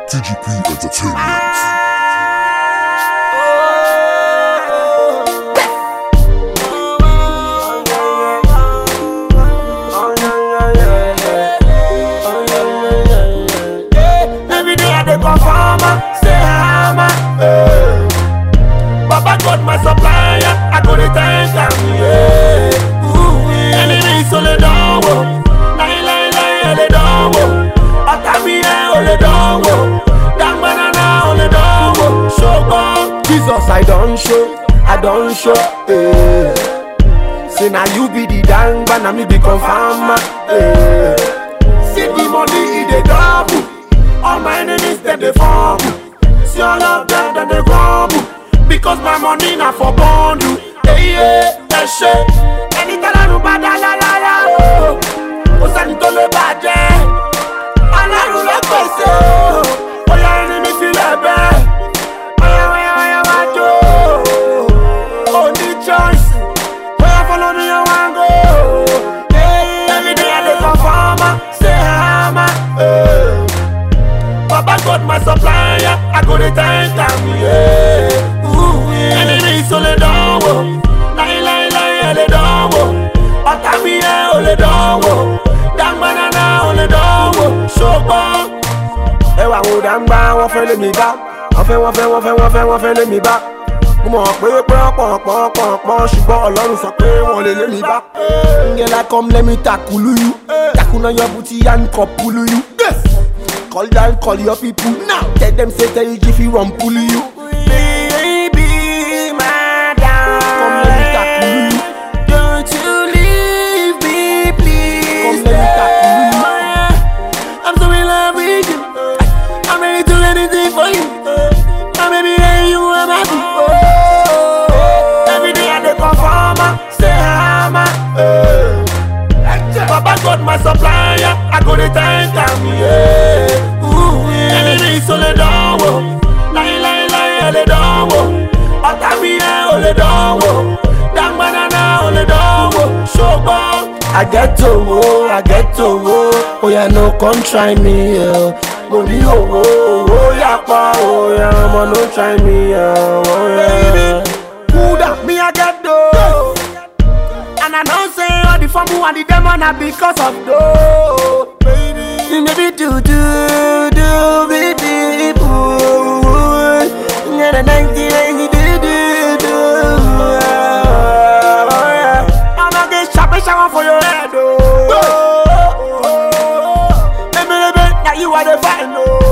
TGP Entertainment. Baba God my supplier, I go to thank him, yeah. Enemies only down, lie, only down, Atami only down, Damn banana only down, show God. Jesus I don't show, eh. Say now you be the dang, but now me be confirm, eh. See the money in the double, all my enemies them they form. See all of them then they grumble. Because my money not for bondou. Hey, yeah, shit. Anytime I do bad, oh. Osanito le badje. Alaru le pese. Oh, yeah, enemy feel a bad. Oh, wajo. Only choice. Oh, yeah, follow me, you want go. Hey, every day I dey confirm. Say hammer. Baba God my supplier. I go to thank him, yeah. Enemies only down, lie, only down, Atami only down, Damn banana only down, show God. Ewa wo dangba, wọ́n fẹ́ lé mi bá, wọ́n fẹ́ lé mi bá. Mo mọ̀ pé pọ́n ṣùgbọ́n Ọlọ́run sọ pé wọ́n lè lé mi bá. Ngela come let me tackle you, tackle your booty and couple you. Call your people now, tell them say tell you if you run pull you. Baba God my supplier, I go to thank him, yeah. Enemies only down, lie, only down, Atami only down, Damn banana only down, show God. I get to oh yeah, no come try me, yeah. Money oh yeah, oh yeah, man no try me, oh yeah. Kuda, me I get though. And I know say all the fumble and the demon are because of those. Maybe do be deep. Yeah, the 1990 do. I'm gonna get sharp shower for your head, oh. Baby, now you are the final.